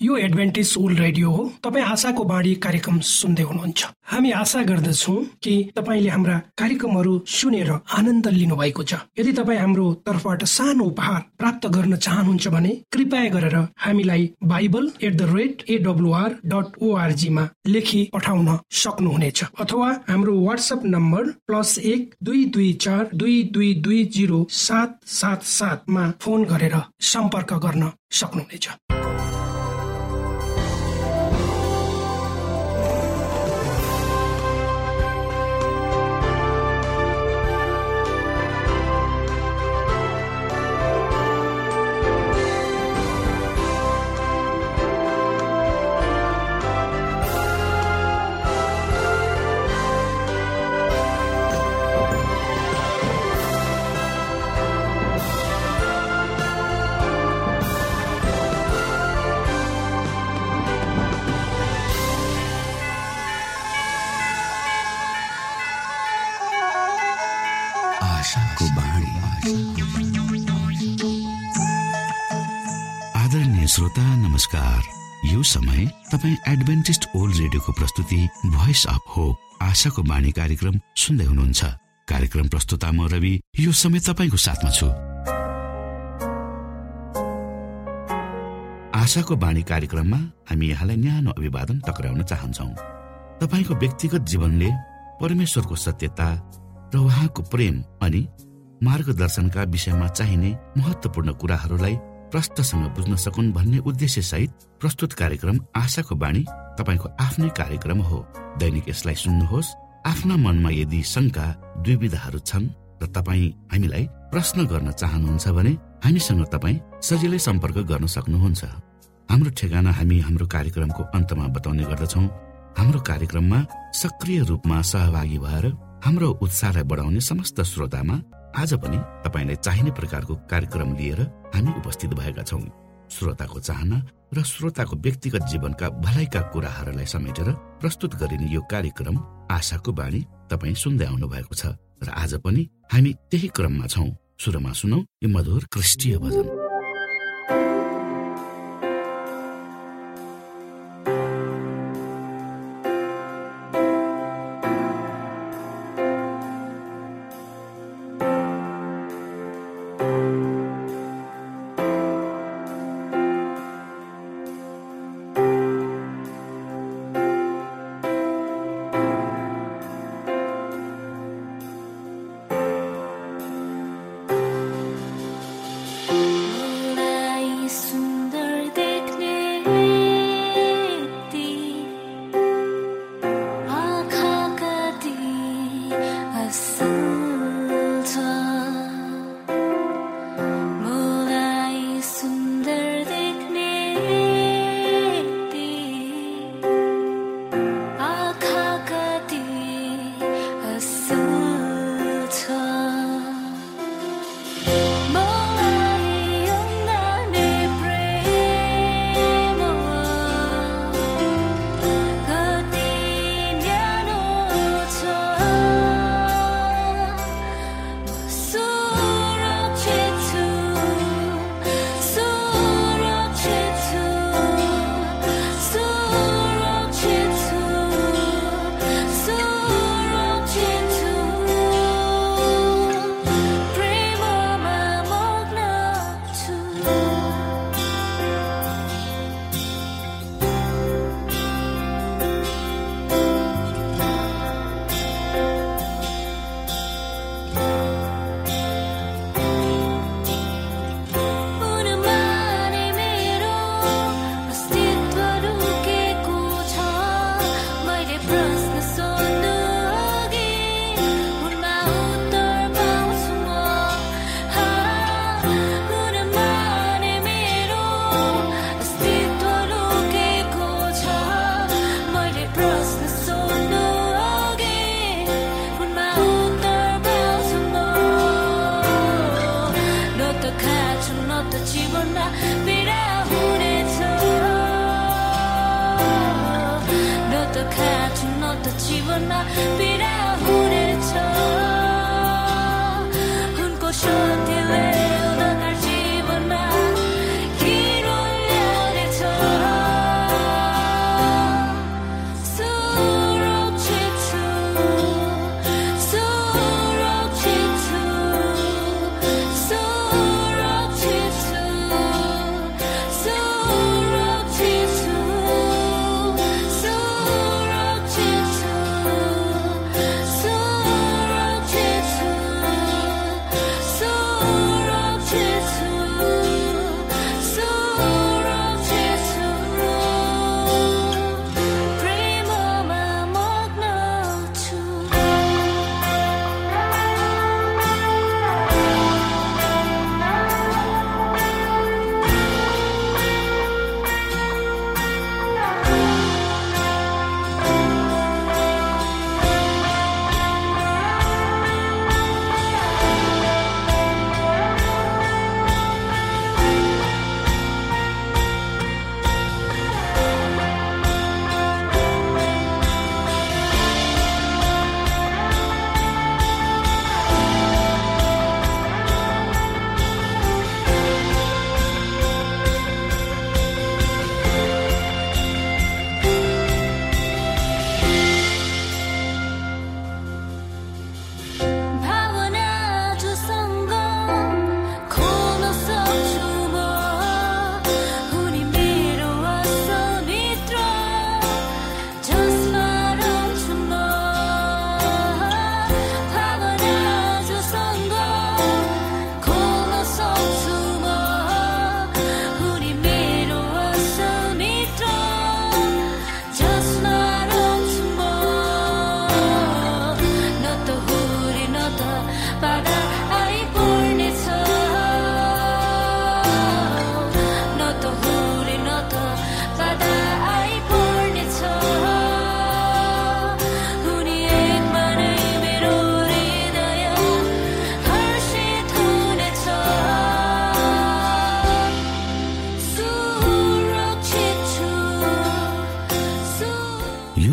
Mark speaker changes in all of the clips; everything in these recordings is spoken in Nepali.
Speaker 1: यो एडभेन्टिज वर्ल्ड रेडियो हो। तपाईँ आशाको बाणी कार्यक्रम सुन्दै हुनुहुन्छ। हामी आशा गर्दछौँ कि तपाईँले हाम्रा कार्यक्रमहरू सुनेर आनन्द लिनु भएको छ। यदि तपाईँ हाम्रो तर्फबाट सानो उपहार प्राप्त गर्न चाहनुहुन्छ भने कृपया गरेर हामीलाई bible@awr.org मा लेखी पठाउन सक्नुहुनेछ, अथवा हाम्रो व्हाट्सएप नम्बर +12242220777 मा फोन गरेर सम्पर्क गर्न सक्नुहुनेछ।
Speaker 2: आदरणीय श्रोता नमस्कार। यो समय तपाईँ एडभेन्टिस्ट वर्ल्ड रेडियोको प्रस्तुति भोइस अफ होप आशाको बाणी कार्यक्रम सुन्दै हुनुहुन्छ। कार्यक्रम प्रस्तुता म रवि यो समय तपाईँको साथमा छु। आशाको बाणी कार्यक्रममा हामी यहाँलाई न्यानो अभिवादन टक्राउन चाहन्छौँ। तपाईँको व्यक्तिगत जीवनले परमेश्वरको सत्यता र उहाँको प्रेम अनि मार्गदर्शनका विषयमा चाहिने महत्वपूर्ण कुराहरूलाई प्रष्टसँग बुझ्न सकुन् भन्ने उद्देश्य सहित प्रस्तुत कार्यक्रम आशाको बाणी तपाईँको आफ्नै कार्यक्रम हो। दैनिक यसलाई सुन्नुहोस्। आफ्ना मनमा यदि शंका दुविधाहरू छन् र तपाईँ हामीलाई प्रश्न गर्न चाहनुहुन्छ भने हामीसँग तपाईँ सजिलै सम्पर्क गर्न सक्नुहुन्छ। हाम्रो ठेगाना हामी हाम्रो कार्यक्रमको अन्तमा बताउने गर्दछौँ। हाम्रो कार्यक्रममा सक्रिय रूपमा सहभागी भएर हाम्रो उत्साहलाई बढाउने समस्त श्रोतामा आज पनि तपाईलाई चाहिने प्रकारको कार्यक्रम लिएर हामी उपस्थित भएका छौँ। श्रोताको चाहना र श्रोताको व्यक्तिगत जीवनका भलाइका कुराहरूलाई समेटेर प्रस्तुत गरिने यो कार्यक्रम आशाको बाणी तपाईँ सुन्दै आउनु भएको छ र आज पनि हामी त्यही क्रममा छौँ। सुरुमा सुनौ यो मधुर क्रिस्टीय भजन।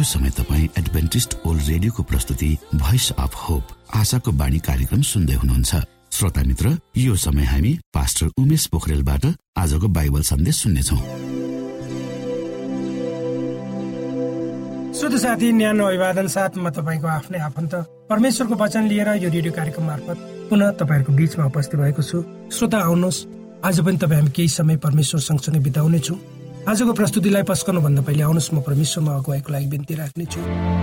Speaker 2: समय तपाईँ एडभेन्टिस्ट ओल्ड रेडियोको प्रस्तुति भोइस अफ होप आशाको बाणी कार्यक्रम सुन्दै हुनुहुन्छ। श्रोता मित्र, यो समय हामी पास्टर उमेश पोखरेलबाट आजको बाइबल सन्देश सुन्नेछौँ।
Speaker 1: श्रोता साथी, न्यानो अभिवादन साथ म तपाईँको आफ्नै आफन्त परमेश्वरको वचन लिएर यो रेडियो कार्यक्रम मार्फत पुनः तपाईँहरूको बीचमा उपस्थित भएको छु। श्रोता, आउनुहोस्, आज पनि तपाईँ हामी केही समय परमेश्वर सँगसँगै बिताउनेछौँ। आजको प्रस्तुतिलाई पस्कनु भन्दा पहिले आउनुहोस्, म परमेश्वरमा अगुवाईको लागि बिन्ती राख्नेछु।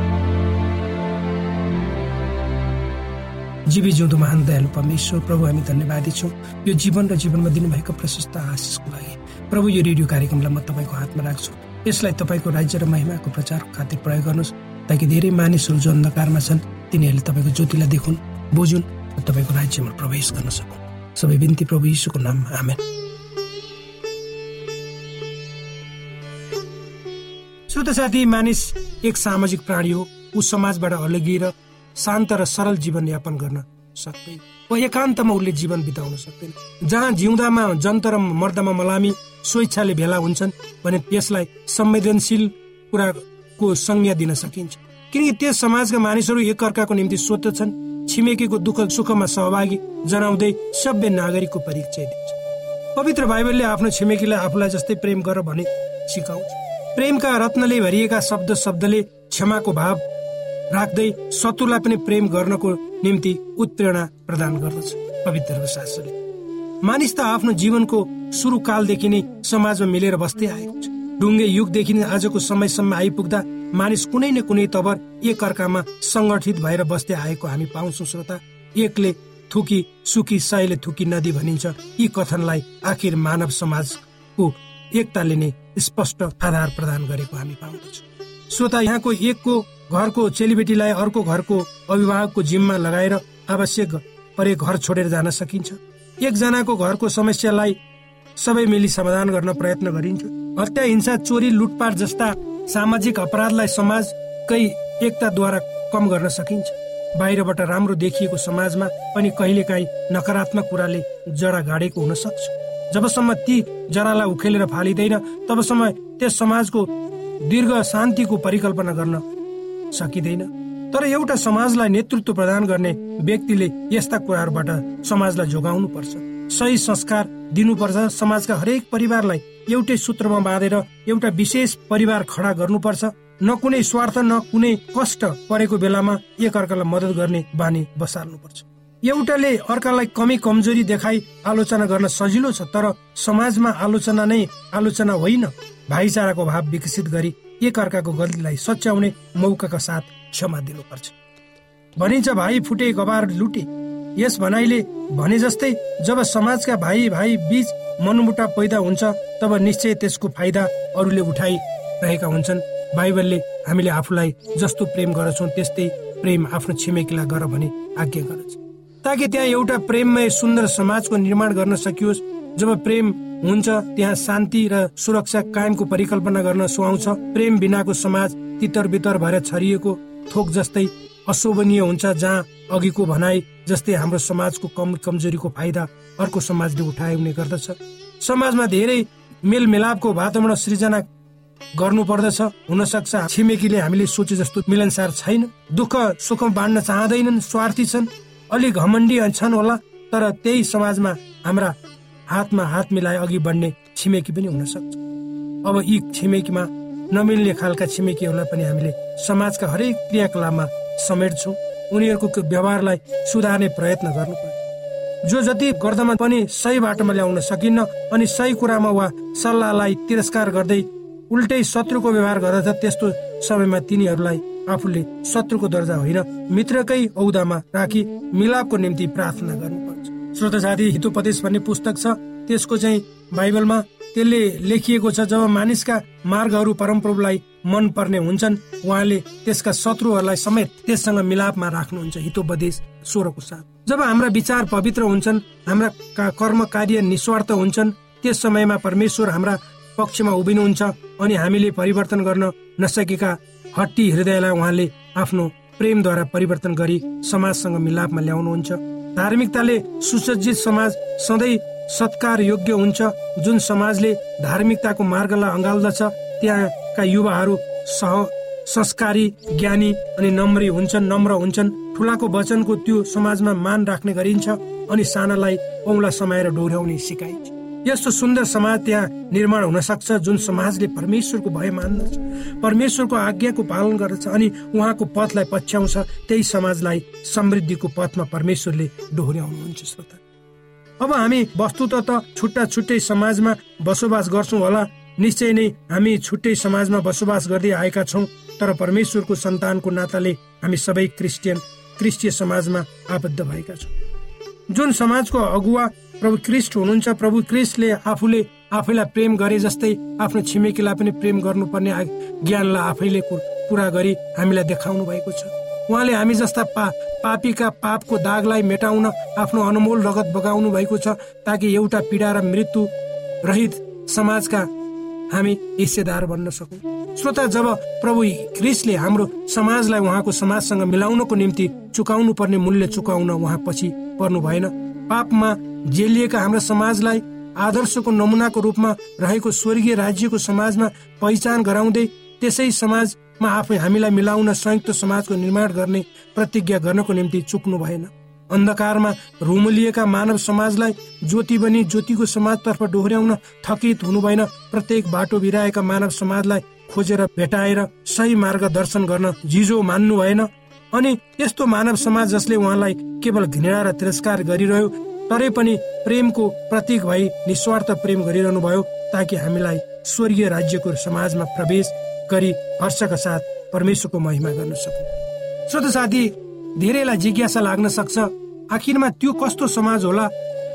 Speaker 1: जीवी जिउँदो महान दयालु परमेश्वर प्रभु, हामी धन्यवादी छौँ यो जीवन र जीवनमा दिनुभएको प्रशस्त आशिषको लागि। प्रभु, यो रेडियो कार्यक्रमलाई म तपाईँको हातमा राख्छु। यसलाई तपाईँको राज्य र महिमाको प्रचार खातिर प्रयोग गर्नुहोस्, ताकि धेरै मानिसहरू जो अन्धकारमा छन् तिनीहरूले तपाईँको ज्योतिलाई देखुन्, बुझुन् र तपाईँको राज्यमा प्रवेश गर्न सकुन्। सबै बिन्ती प्रभु यीशुको नाममा, आमेन। श्रोता साथी, मानिस एक सामाजिक प्राणी हो। ऊ समाजबाट अलगिएर शान्त र सरल जीवन यापन गर्न सक्दैन वा एकान्तमा उसले जीवन बिताउन सक्दैन। जहाँ जिउँदामा जन्त र मर्दामा मलामी स्वेच्छाले भेला हुन्छन् भने त्यसलाई संवेदनशील कुराको संज्ञा दिन सकिन्छ, किनकि त्यस समाजका मानिसहरू एकअर्काको निम्ति स्वतन्त्र छन्। छिमेकीको दुःख सुखमा सहभागी जनाउँदै सभ्य नागरिकको परिचय दिन्छ। पवित्र बाइबलले आफ्नो छिमेकीलाई आफूलाई जस्तै प्रेम गर भने सिकाउँछ। प्रेमका रत्नले भरिएका शब्दले क्षमाको भाव राख्दै शत्रुलाई पनि प्रेम गर्नको निम्ति उत्प्रेरणा प्रदान गर्दछ। पवित्र शास्त्रले मानिस त आफ्नो जीवनको सुरु कालदेखि नै समाजमा मिलेर बस्दै आएको छ। ढुङ्गे युगदेखि नै आजको समयसम्म आइपुग्दा मानिस कुनै न कुनै तवर एक अर्कामा संगठित भएर बस्दै आएको हामी पाउँछौँ। श्रोता, एकले थुकी सुकी सयले थुकी नदी भनिन्छ। यी कथनलाई आखिर मानव समाजको एकताले नै स्पष्ट आधार प्रदान गरेको हामी पाउँदछौँ। श्रोता, यहाँको एकको घरको चेलीबेटीलाई अर्को घरको अभिभावकको जिम्मा लगाएर आवश्यक परे घर छोडेर जान सकिन्छ। एकजनाको घरको समस्यालाई सबै मिली समाधान गर्न प्रयत्न गरिन्छ। हत्या, हिंसा, चोरी, लुटपाट जस्ता सामाजिक अपराधलाई समाजकै एकताद्वारा कम गर्न सकिन्छ। बाहिरबाट राम्रो देखिएको समाजमा पनि कहिलेकाहीँ नकारात्मक कुराले जरा गाडेको हुन सक्छ। जबसम्म ती जरालाई उखेलेर फालिँदैन तबसम्म त्यस समाजको दीर्घ शान्तिको परिकल्पना गर्न सकिँदैन। तर एउटा समाजलाई नेतृत्व प्रदान गर्ने व्यक्तिले यस्ता कुराहरूबाट समाजलाई जोगाउनु पर्छ, सही संस्कार दिनुपर्छ। समाजका हरेक परिवारलाई एउटै सूत्रमा बाँधेर एउटा विशेष परिवार खडा गर्नुपर्छ। न कुनै स्वार्थ न कुनै कष्ट परेको बेलामा एकअर्कालाई मद्दत गर्ने बानी बसाल्नुपर्छ। एउटाले अर्कालाई कमी कमजोरी देखाई आलोचना गर्न सजिलो छ, तर समाजमा आलोचना नै आलोचना होइन। भाइचाराको भाव विकसित गरी एकअर्काको गल्तीलाई सच्याउने मौकाका साथ क्षमा दिनुपर्छ। भनिन्छ, भाइ फुटे गबार लुटे। यस भनाइले भने जस्तै जब समाजका भाइ बीच मनमुटाव पैदा हुन्छ तब निश्चय त्यसको फाइदा अरूले उठाइरहेका हुन्छन्। बाइबलले हामीले आफूलाई जस्तो प्रेम गर्छौँ त्यस्तै प्रेम आफ्नो छिमेकीलाई गर भनी आज्ञा गर्छ, ताकि त्यहाँ एउटा प्रेममय सुन्दर समाजको निर्माण गर्न सकियोस्। जब प्रेम हुन्छ त्यहाँ शान्ति र सुरक्षा कायमको परिकल्पना गर्न सुहाउँछ। प्रेम बिनाको समाज तितर बितर भएर छरिएको थोक जस्तै अशोभनीय हुन्छ, जहाँ अघिको भनाई जस्तै हाम्रो समाजको कमजोरीको फाइदा अर्को समाजले उठाउने गर्दछ। समाजमा धेरै मेलमिलापको वातावरण सृजना गर्नु पर्दछ। हुन सक्छ छिमेकीले हामीले सोचे जस्तो मिलनसार छैन, दुःख सुख बाँड्न चाहँदैनन्, स्वार्थी छन्, अलि घमण्डी छन् होला। तर त्यही समाजमा हाम्रा हातमा हात मिलाए अघि बढ्ने छिमेकी पनि हुन सक्छ। अब यी छिमेकीमा नमिल्ने खालका छिमेकीहरूलाई पनि हामीले समाजका हरेक क्रियाकलापमा समेट्छौँ। उनीहरूको व्यवहारलाई सुधार्ने प्रयत्न गर्नुपर्छ। जो जति गर्दामा पनि सही बाटोमा ल्याउन सकिन्न अनि सही कुरामा वा सल्लाहलाई तिरस्कार गर्दै उल्टै शत्रुको व्यवहार गर्दछ, त्यस्तो समयमा तिनीहरूलाई आफूले शत्रुको दर्जा होइन मित्रकै औदामा राखी मिलापको निम्ति प्रार्थना गर्नुपर्छ। श्रोता साथी, हितोपदेश भन्ने पुस्तक छ, त्यसको चाहिँ बाइबलमा त्यसले लेखिएको छ, जब मानिसका मार्गहरू परमप्रभुलाई मन पर्ने हुन्छन् उहाँले त्यसका शत्रुहरूलाई समेत त्यससँग मिलापमा राख्नुहुन्छ। हितोपदेश 16 को 7। जब हाम्रा विचार पवित्र हुन्छन्, हाम्रा कर्म कार्य निस्वार्थ हुन्छन्, त्यस समयमा परमेश्वर हाम्रा पक्षमा उभिनुहुन्छ अनि हामीले परिवर्तन गर्न नसकेका हट्टी हृदयलाई उहाँले आफ्नो प्रेमद्वारा परिवर्तन गरी समाजसँग मिलापमा ल्याउनुहुन्छ। धार्मिकताले सुसज्जित समाज सधैँ सत्कार योग्य हुन्छ। जुन समाजले धार्मिकताको मार्गलाई अँगाल्दछ त्यहाँका युवाहरू संस्कारी, ज्ञानी अनि नम्र हुन्छन्। ठुलाको वचनको त्यो समाजमा मान राख्ने गरिन्छ अनि सानालाई औँला समाएर डोर्याउने सिकाइन्छ। यस्तो सुन्दर समाज त्यहाँ निर्माण हुन सक्छ जुन समाजले परमेश्वरको भय मान्दछ, परमेश्वरको आज्ञाको पालन गर्दछ अनि उहाँको पथलाई पछ्याउँछ। त्यही समाजलाई समृद्धिको पथमा परमेश्वरले डोर्याउनुहुन्छ। श्रोता, अब हामी वस्तुतः छुट्टा छुट्टै समाजमा बसोबास गर्छौँ होला। निश्चय नै हामी छुट्टै समाजमा बसोबास गर्दै आएका छौँ, तर परमेश्वरको सन्तानको नाताले हामी सबै क्रिस्टीय समाजमा आबद्ध भएका छौँ। जुन समाजको अगुवा प्रभु क्रिस्ट हुनुहुन्छ, प्रभु क्रिस्टले आफैलाई प्रेम गरे जस्तै आफ्नो छिमेकीलाई पनि प्रेम गर्नुपर्ने ज्ञानलाई आफैले पुरा गरी हामीलाई देखाउनु भएको छ। उहाँले हामी जस्ता पापीका पापको दागलाई मेटाउन आफ्नो अनमोल रगत बगाउनु भएको छ, ताकि एउटा पीडा र मृत्यु रहित समाजका हामी हिस्सेदार बन्न सकौँ। श्रोता, जब प्रभु क्रिस्टले हाम्रो समाजलाई उहाँको समाजसँग मिलाउनको निम्ति चुकाउनु पर्ने मूल्य चुकाउन उहाँ पछि पर्नु भएन। पापमा जेलिएका हाम्रो समाजलाई आदर्शको नमुनाको रूपमा रहेको स्वर्गीय राज्यको समाजमा पहिचान गराउँदै त्यसै समाजमा आफै हामीलाई मिलाउन संयुक्त समाजको निर्माण गर्ने प्रतिज्ञा गर्नको निम्ति चुक्नु भएन। अन्धकारमा रुमलिएका मानव समाजलाई ज्योति बनी ज्योतिको समाजतर्फ डोर्याउन थकित हुनु भएन। प्रत्येक बाटो बिराएका मानव समाजलाई खोजेर भेटाएर सही मार्गदर्शन गर्न जिजो मान्नु भएन। अनि यस्तो मानव समाज जसले उहाँलाई केवल घृणा र तिरस्कार गरिरह्यो, तरै पनि प्रेमको प्रतीक भई निस्वार्थ प्रेम गरिरहनु भयो, ताकि हामीलाई स्वर्गीय राज्यको समाजमा प्रवेश गरी हर्षका साथ परमेश्वरको महिमा गर्न सकौँ। श्रोता साथी, धेरैलाई जिज्ञासा लाग्न सक्छ, आखिरमा त्यो कस्तो समाज होला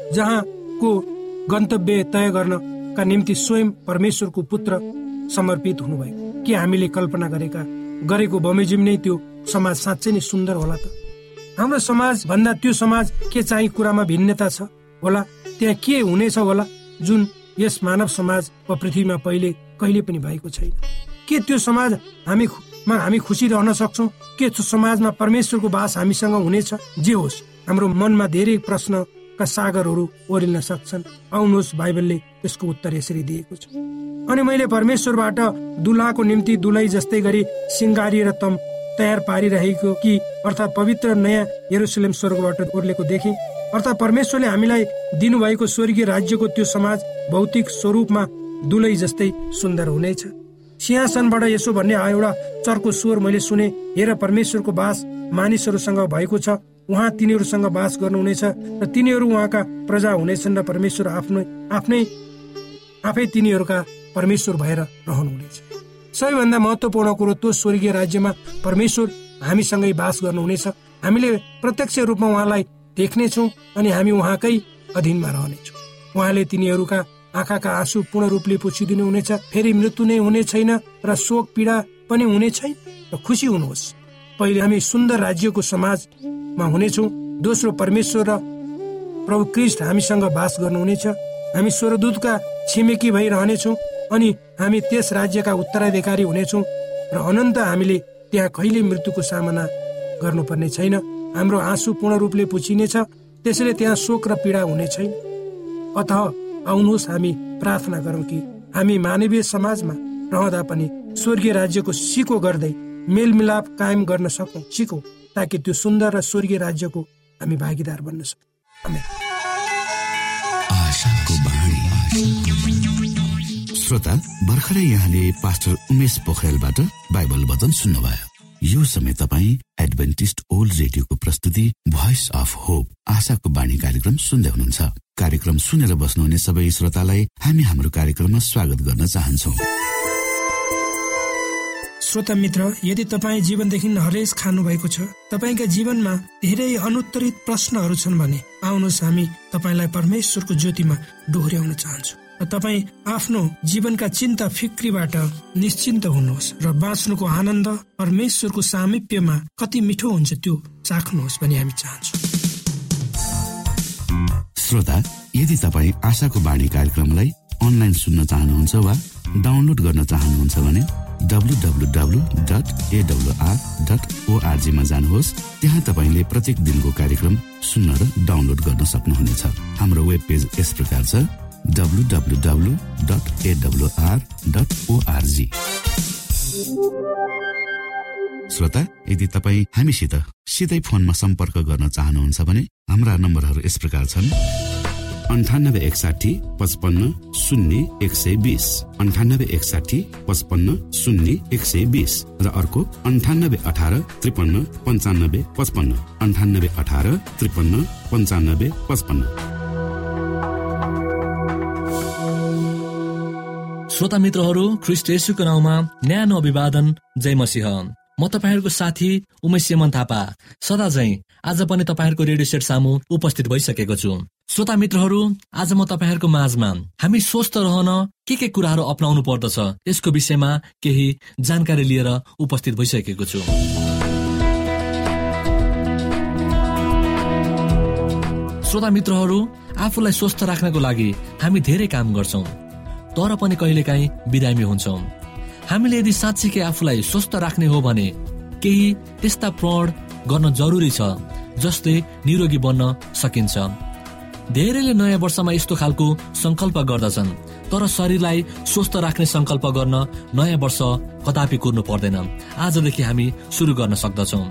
Speaker 1: जहाँको गन्तव्य तय गर्नका निम्ति स्वयं परमेश्वरको पुत्र समर्पित हुनुभयो। के हामीले कल्पना गरेको बमोजिम नै त्यो समाज साँच्चै नै सुन्दर होला त? हाम्रो समाज भन्दा त्यो समाज के चाहिँ कुरामा भिन्नता छ होला? त्यहाँ के हुनेछ होला जुन यस मानव समाज वा पृथ्वीमा कहिले पनि भएको छैन? के त्यो समाज हामी खुसी रहन सक्छौँ? के त्यो समाजमा परमेश्वरको वास हामीसँग हुनेछ? जे होस्, हाम्रो मनमा धेरै प्रश्नका सागरहरू ओरिल्न सक्छन्। आउनुहोस्, बाइबलले यसको उत्तर यसरी दिएको छ। अनि मैले परमेश्वरबाट दुल्हाको निम्ति दुलै जस्तै गरी सिंगारिएर तयार पारिरहेको कि अर्थात् पवित्र नयाँ यरुशलेम स्वर्गबाट ओर्लेको देखेँ। अर्थात् परमेश्वरले हामीलाई दिनुभएको स्वर्गीय राज्यको त्यो समाज भौतिक स्वरूपमा दुलै जस्तै सुन्दर हुनेछ। सिंहासनबाट यसो भन्ने एउटा चर्को स्वर मैले सुने, हेर, परमेश्वरको वास मानिसहरूसँग भएको छ, उहाँ तिनीहरूसँग वास गर्नुहुनेछ र तिनीहरू उहाँका प्रजा हुनेछन् र परमेश्वर आफै तिनीहरूका परमेश्वर भएर रहनुहुनेछ। सबैभन्दा महत्त्वपूर्ण कुरो, त्यो स्वर्गीय राज्यमा परमेश्वर हामीसँगै वास गर्नुहुनेछ। हामीले प्रत्यक्ष रूपमा उहाँलाई देख्नेछौँ अनि हामी उहाँकै अधीनमा रहनेछौँ। उहाँले तिनीहरूका आँखाका आँसु पूर्ण रूपले पुछिदिनु हुनेछ। फेरि मृत्यु नै हुने छैन र शोक पीडा पनि हुने छैन र खुसी हुनुहोस्। पहिले हामी सुन्दर राज्यको समाजमा हुनेछौँ। दोस्रो, परमेश्वर र प्रभु क्रिस्ट हामीसँग वास गर्नुहुनेछ। हामी स्वर्गदूतका छिमेकी भई रहनेछौँ अनि हामी त्यस राज्यका उत्तराधिकारी हुनेछौँ र अनन्त हामीले त्यहाँ कहिले मृत्युको सामना गर्नुपर्ने छैन। हाम्रो आँसु पूर्ण रूपले पुछिनेछ, त्यसैले त्यहाँ शोक र पीडा हुने छैन। अतः आउनुहोस्, हामी प्रार्थना गरौँ कि हामी मानवीय समाजमा रहँदा पनि स्वर्गीय राज्यको सिको गर्दै मेलमिलाप कायम गर्न सिकौँ, ताकि त्यो सुन्दर र स्वर्गीय राज्यको हामी भागीदार बन्न सकौँ। आमेन।
Speaker 2: श्रोता, भर्खरै यहाँले पास्टर उमेश पोखरेलबाट बाइबल वचन सुन्नुभयो। यो समय तपाईँ एडभेन्टिस्ट ओल्ड रेडियोको प्रस्तुति भोइस अफ होप, आशाको बाणी कार्यक्रम सुन्दै हुनुहुन्छ। कार्यक्रम सुनेर बस्नुहुने सबै श्रोतालाई हामी हाम्रो कार्यक्रममा स्वागत गर्न चाहन्छौँ।
Speaker 1: श्रोता मित्र, यदि तपाईँ जीवनदेखि हरेस खानु भएको छ, तपाईँका जीवनमा धेरै अनुत्तरित प्रश्नहरू छन् भने आउनुहोस्, हामी तपाईँलाई परमेश्वरको ज्योतिमा डोर्याउन चाहन्छौँ र तपाईँ आफ्नो जीवनका चिन्ता फिक्रीबाट निश्चिन्त हुनुहोस् र बाँच्नुको आनन्द परमेश्वरको सामिप्यमा कति मिठो हुन्छ त्यो चाख्नुहोस् भनी हामी चाहन्छौँ।
Speaker 2: श्रोता, यदि तपाईँ आशाको बाणी कार्यक्रमलाई अनलाइन सुन्न चाहनुहुन्छ वा डाउनलोड गर्न चाहनुहुन्छ भने www.awr.org मा जानुहोस्। त्यहाँ तपाईले प्रत्येक दिनको कार्यक्रम सुन्न र डाउनलोड गर्न सक्नुहुनेछ। हाम्रो वेब पेज यस प्रकार छ, www.awr.org। श्रोता, यदि तपाईँ हामीसित सिधै फोनमा सम्पर्क गर्न चाहनुहुन्छ भने हाम्रा नम्बरहरू यस प्रकार छन्: 9861 55 0 120, 9861 55 0 120 र अर्को 9818 53 95 55, 9818 53 95 55।
Speaker 3: श्रोता मित्रहरू, ख्रीष्ट येशूको नाउँमा न्यानो अभिवादन। जय मसीह। म तपाईहरूको साथी उमेश सेमन थापा सदा झैं आज पनि तपाईहरूको रेडियो सेट सामु उपस्थित भइसकेको छु। श्रोता मित्रहरू, आज म तपाईहरूको माझमा हामी स्वस्थ रहन के कुराहरू अपनाउनु पर्दछ यसको विषयमा केही जानकारी लिएर उपस्थित भइसकेको छु। श्रोता मित्रहरू, आफूलाई स्वस्थ राख्नको लागि हामी धेरै काम गर्छौं, तर पनि कहिलेकाहीँ बिरामी हुन्छौं। हामीले यदि साँच्चीकै आफूलाई स्वस्थ राख्ने हो भने केही त्यस्ता प्रण गर्न जरुरी छ जसले निरोगी बन्न सकिन्छ। धेरैले नयाँ वर्षमा यस्तो खालको संकल्प गर्दछन्, तर शरीरलाई स्वस्थ राख्ने संकल्प गर्न नयाँ वर्ष कदापि कुर्नु पर्दैन। आजदेखि हामी सुरु गर्न सक्दछौं।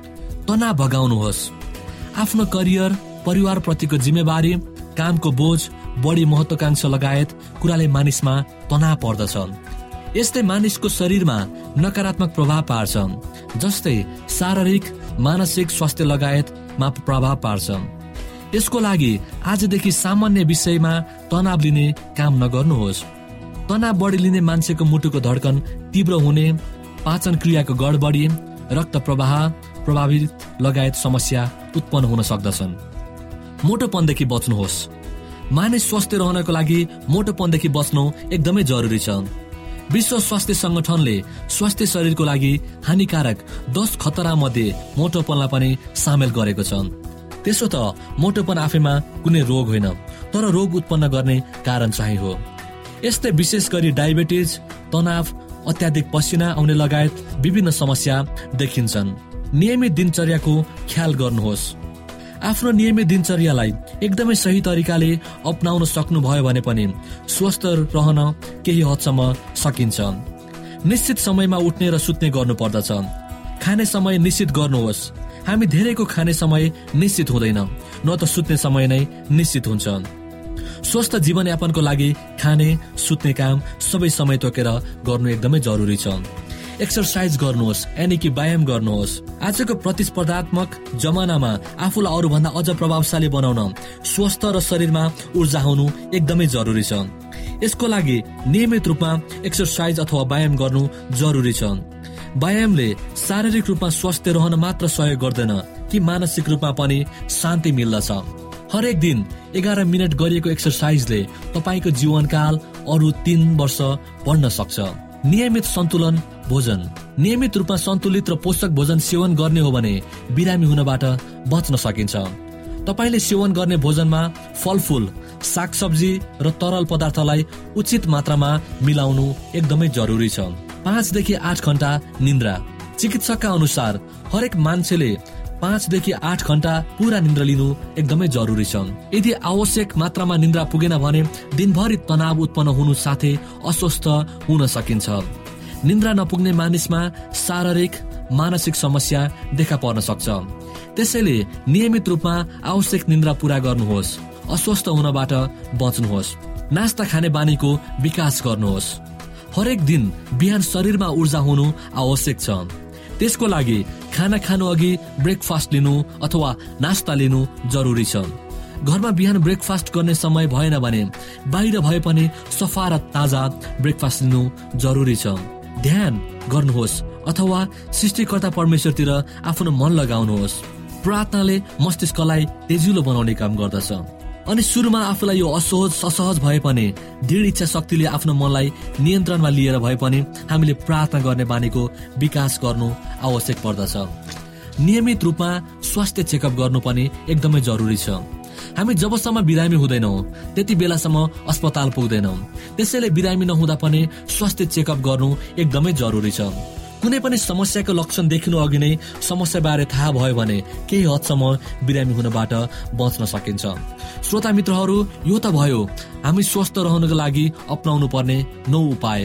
Speaker 3: तनाव भगाउनुहोस्। आफ्नो करियर, परिवार प्रतिको जिम्मेवारी, कामको बोझ, बढी महत्वाकांक्षा लगायत कुराले मानिसमा तनाव पर्दछ। यसले मानिसको शरीरमा नकारात्मक प्रभाव पार्छ, जस्तै शारीरिक, मानसिक स्वास्थ्य लगायतमा प्रभाव पार्छ। यसको लागि आजदेखि सामान्य विषयमा तनाव लिने काम नगर्नुहोस्। तनाव बढी लिने मान्छेको मुटुको धड्कन तीव्र हुने, पाचन क्रियाको गडबडी, रक्त प्रवाह प्रभावित लगायत समस्या उत्पन्न हुन सक्दछन्। मोटोपनदेखि बच्नुहोस्। मानिस स्वस्थ रहनको लागि मोटोपनदेखि बच्नु एकदमै जरुरी छ। विश्व स्वास्थ्य संगठनले स्वास्थ्य शरीरको लागि हानिकारक 10 खतरा मध्ये मोटोपनलाई पनि सामेल गरेको छ। त्यसो त मोटोपन आफैमा कुनै रोग होइन, तर रोग उत्पन्न गर्ने कारण चाहिँ हो। यस्तै विशेष गरी डायबिटिज, तनाव, अत्याधिक पसिना आउने लगायत विभिन्न समस्या देखिन्छन्। नियमित दिनचर्याको ख्याल गर्नुहोस्। आफ्नो नियमित दिनचर्यालाई एकदमै सही तरिकाले अपनाउन सक्नुभयो भने पनि स्वस्थ रहन केही हदसम्म सकिन्छ। निश्चित समयमा उठ्ने र सुत्ने गर्नु पर्दछ। खाने समय निश्चित गर्नुहोस्। हामी धेरैको खाने समय निश्चित हुँदैन, न त सुत्ने समय नै निश्चित हुन्छ। स्वस्थ जीवनयापनको लागि खाने, सुत्ने काम सबै समय तोकेर गर्नु एकदमै जरुरी छ। एक्सरसाइज गर्नुहोस्, यानी कि व्यायाम गर्नुहोस्। आजको प्रतिस्पर्धात्मक जमानामा आफूलाई अरूभन्दा अझ प्रभावशाली बनाउन स्वस्थ र शरीरमा ऊर्जा हुनु एकदमै जरुरी छ। यसको लागि नियमित रूपमा एक्सरसाइज अथवा व्यायाम गर्नु जरुरी छ। व्यायामले शारीरिक रूपमा स्वस्थ रहन मात्र सहयोग गर्दैन कि मानसिक रूपमा पनि शान्ति मिल्दछ। हरेक दिन 11 मिनट गरिएको एक्सरसाइजले तपाईको जीवनकाल अरू 3 वर्ष बढ्न सक्छ। नियमित सन्तुलन भोजन। नियमित रूपमा सन्तुलित र पोषक भोजन सेवन गर्ने हो भने बिरामी हुनबाट बच्न सकिन्छ। तपाईले सेवन गर्ने भोजनमा फलफूल, सागसब्जी र तरल पदार्थलाई उचित मात्रामा मिलाउनु एकदमै जरुरी छ। 5 देखि 8 घण्टा निन्द्रा। चिकित्सकका अनुसार हरेक मान्छेले 5 देखि 8 घण्टा पूरा निन्द्रा लिनु एकदमै जरुरी छ। यदि आवश्यक मात्रामा निन्द्रा पुगेन भने दिनभरि तनाव उत्पन्न हुनु साथै अस्वस्थ हुन सकिन्छ। निन्द्रा नपुग्ने मानिसमा शारीरिक, मानसिक समस्या देखा पर्न सक्छ। त्यसैले नियमित रूपमा आवश्यक निन्द्रा पूरा गर्नुहोस्। अस्वस्थ हुनबाट बच्नुहोस्। नास्ता खाने बानीको विकास गर्नुहोस्। हरेक दिन बिहान शरीरमा ऊर्जा हुनु आवश्यक छ। त्यसको लागि खाना खानु अघि ब्रेकफास्ट लिनु अथवा नास्ता लिनु जरुरी छ। घरमा बिहान ब्रेकफास्ट गर्ने समय भएन भने बाहिर भए पनि सफा र ताजा ब्रेकफास्ट लिनु जरुरी छ। ध्यान गर्नुहोस् अथवा सृष्टिकर्ता परमेश्वरतिर आफ्नो मन लगाउनुहोस्। प्रार्थनाले मस्तिष्कलाई तेजिलो बनाउने काम गर्दछ। अनि सुरुमा आफूलाई यो असहज भए पनि दृढ इच्छा शक्तिले आफ्नो मनलाई नियन्त्रणमा लिएर भए पनि हामीले प्रार्थना गर्ने बानीको विकास गर्नु आवश्यक पर्दछ। नियमित रूपमा स्वास्थ्य चेकअप गर्नु पनि एकदमै जरुरी छ। हामी जबसम्म बिरामी हुँदैनौं त्यति बेलासम्म अस्पताल पुग्दैनौं। त्यसैले बिरामी नहुँदा पनि स्वास्थ्य चेकअप गर्नु एकदमै जरुरी छ। कुनै पनि समस्याको लक्षण देखिनु अघि नै समस्या बारे थाहा भयो भने केही हदसम्म बिरामी हुनबाट बच्न सकिन्छ। श्रोता मित्रहरू, यो त भयो हामी स्वस्थ रहनको लागि अपनाउनु पर्ने 9 उपाय।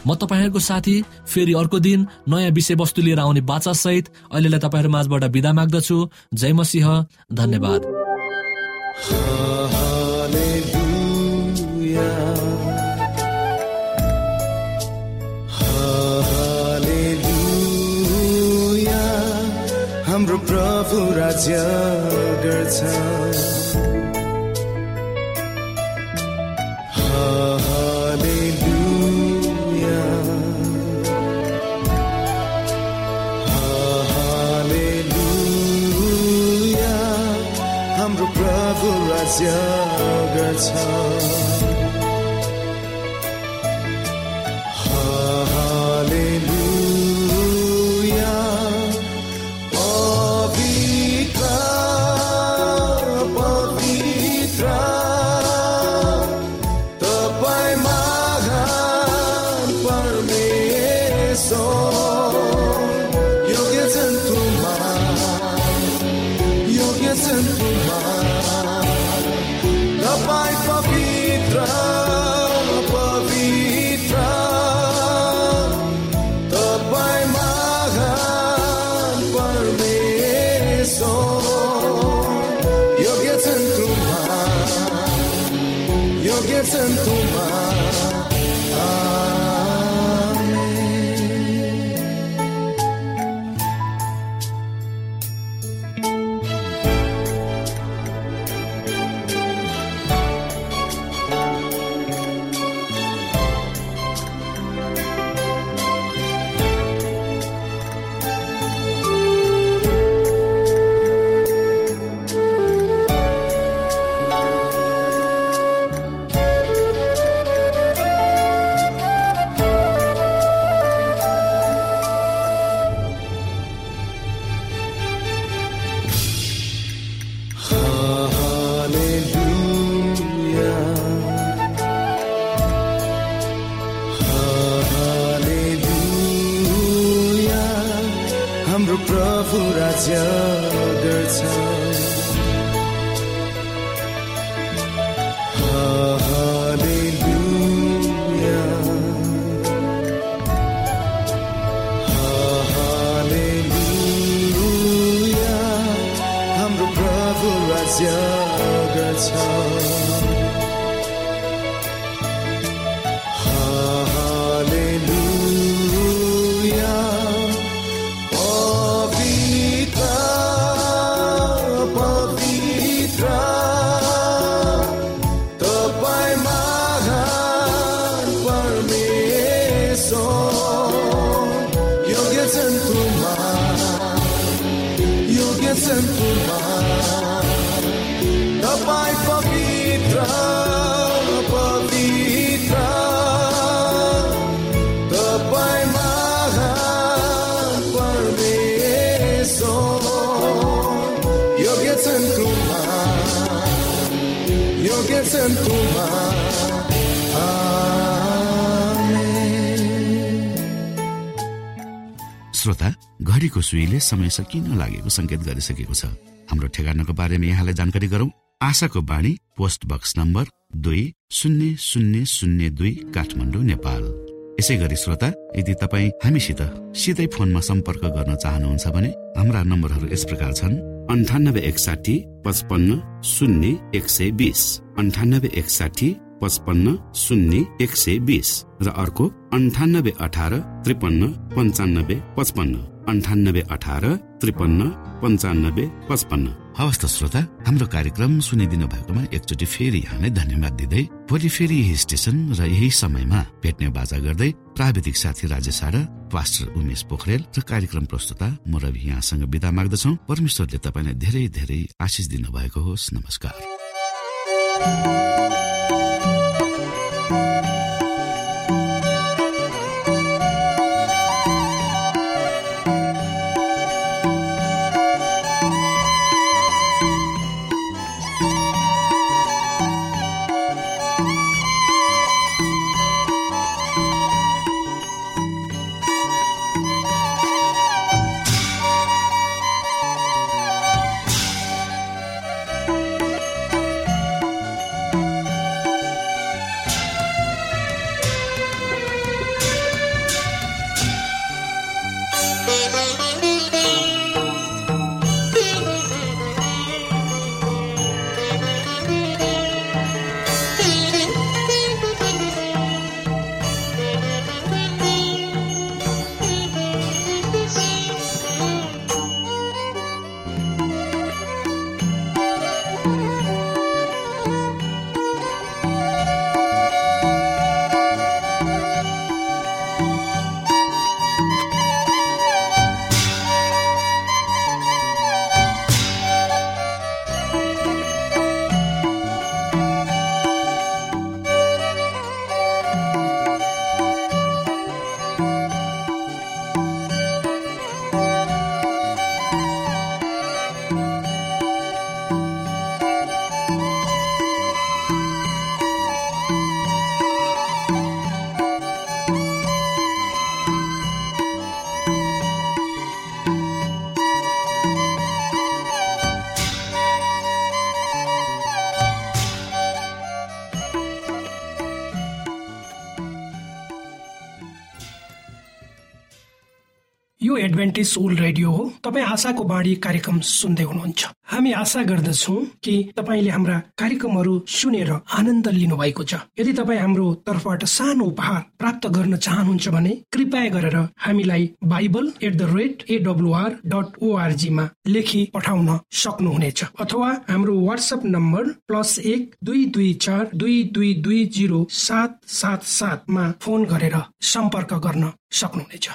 Speaker 3: म तपाईहरुको साथी फेरि अर्को दिन नयाँ विषयवस्तु लिएर आउने बाचा सहित अहिलेलाई तपाईहरु माझबाट बिदा माग्दछु। जय मसीह, धन्यवाद।
Speaker 4: हाम्रो प्रभु राज्य गर्छ। हालेलुया, हालेलुया, हाम्रो प्रभु राज्य गर्छ। हाम्रो प्रभु राज्य गर्छ। हालेलुया, हालेलुया, हाम्रो प्रभु राज्य गर्छ।
Speaker 2: श्रोता, घडीको सुईले समय सकिन लागेको संकेत गरिसकेको छ। हाम्रो ठेगानाको बारेमा यहाँलाई जानकारी गरौं। आशाको बाणी, post box number 200002 Kathmandu, Nepal. यसै गरी श्रोता, यदि तपाईँ हामीसित सिधै फोनमा सम्पर्क गर्न चाहनुहुन्छ भने हाम्रा नम्बरहरू यस प्रकार छन्: 9861 55 0 120, 9861 55 0 120 र अर्को 9818 53 95 55, 9818 53 95 55। हवस् त श्रोता, हाम्रो कार्यक्रम सुनिदिनु भएकोमा एकचोटि फेरि यहाँलाई धन्यवाद दिँदै भोलि फेरि यही स्टेशन र यही समयमा भेट्ने बाजा गर्दै प्राविधिक साथी राजेश आडा, पास्टर उमेश पोखरेल र कार्यक्रम प्रस्तुता म रवि यहाँसँग बिदा माग्दछौ। परमेश्वरले तपाईलाई धेरै धेरै आशिष दिनु भएको होस्। नमस्कार।
Speaker 1: यो एडभेन्टिज वर्ल्ड रेडियो हो। तपाईँ आशाको बाणी कार्यक्रम सुन्दै हुनुहुन्छ। हामी आशा गर्दछौँ कि तपाईँले हाम्रा कार्यक्रमहरू सुनेर आनन्द लिनु भएको छ। यदि तपाईँ हाम्रो तर्फबाट सानो उपहार प्राप्त गर्न चाहनुहुन्छ भने कृपया गरेर हामीलाई bible@awr.org मा लेखी पठाउन सक्नुहुनेछ, अथवा हाम्रो व्हाट्सएप नम्बर +1-224-222-0777 मा फोन गरेर सम्पर्क गर्न सक्नुहुनेछ।